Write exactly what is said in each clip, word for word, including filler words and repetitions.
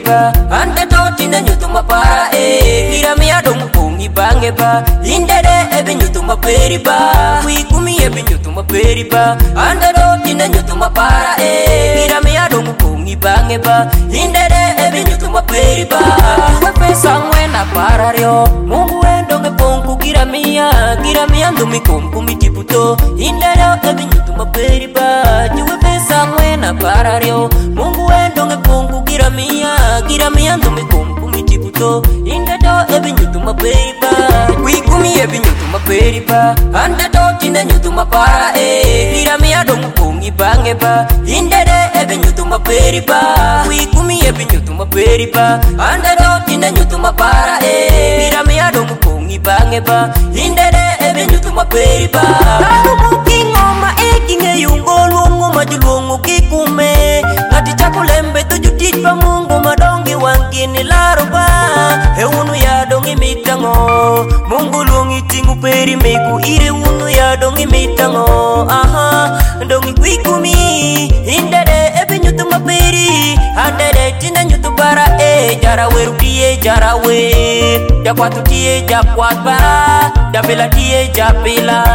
maperiba ande toti na nyutu mapara e gira mi adong pungi bange ba indere ebe nyutu maperiba wikumi ebe nyutu maperiba ande toti na nyutu mapara e gira mi adong pungi bange ba indere ebe nyutu maperiba wepe sangwe na parario Mungu endo ngeponku gira mia gira mia ndumi kumku mitiputo indere ebe nyutu maperiba juwe pesa mwena parario Mungu endo ngeponku gira mia gira mia ndumi kumku mitiputo indere ebe nyutu maperiba wikumi ebe nyutu maperiba ande toti na nyutu mapara e gira mia dongu pungi bange ba indere ebe nyutu maperiba wikumi ebe nyutu maperiba ande toti na nyutu mapara e gira mia dongu pungi bange ba indere ebe nyutu maperiba Nalubuki ngoma eki ngeyungo luongo majulungu kikume Ngati chakulembe tujutitwa Mungu madongi wangini laruba Eunu ya dongi mitango Mungu lungi tingu peri meku ire unu ya dongi mitango Aha dongi kwikumi indere ebe nyutu maperi Andere tina nyutu bara e jarawe rudiye jarawe Jakwatu tiye jakwat bara Dabila tiye jabila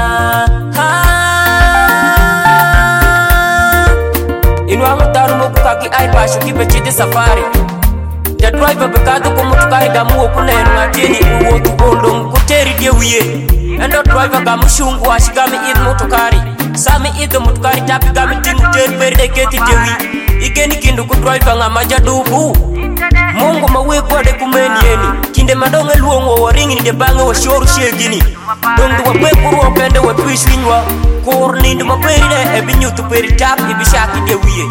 Inwa mutaru moku kaki ai pashu kipe chidi safari Ja driver bekadu kumutukari gamu okunenu ngatini uwotu ondo mkuteri diewiye Endo driver gamu shungu ashigami idh mutukari Sami idh mutukari tapi gami tingu teri perde keti diewi Igeni kindu ku driver nga majadubu Mungu mawe kwa de kumeni yeni Kinde madonge luongo wa ringi ni debange wa shoru shegini Dongu wa pekuru wa pende wa tuishwinywa Kor nindu maperi de ebi nyutu peri tap ibi shaki de wiye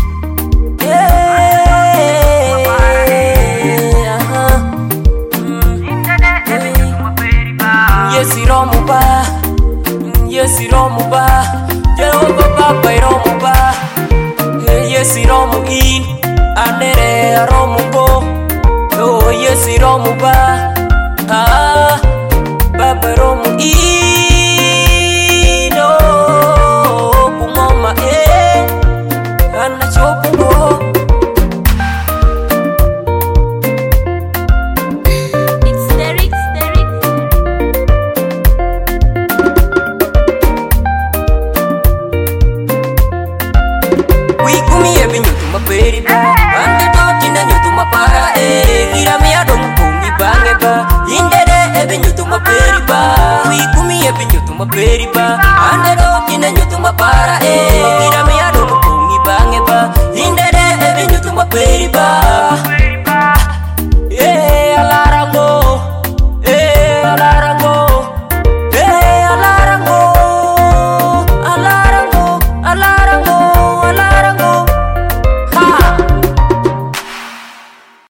Yesi romu ba Yesi romu ba Jehova baba romu ba Yesi romu in Andere romu go Oh yesi romu ba Ah Baba romu in Oh Kumoma eh Ana chopu go It's Derek, Derek. Wikumi ebe nyutu maperiba Ande toti na nyutu mapara e Gira miado mpungi bange ba Indere ebe nyutu maperiba Wikumi ebe nyutu maperiba Ande toti na nyutu mapara e Gira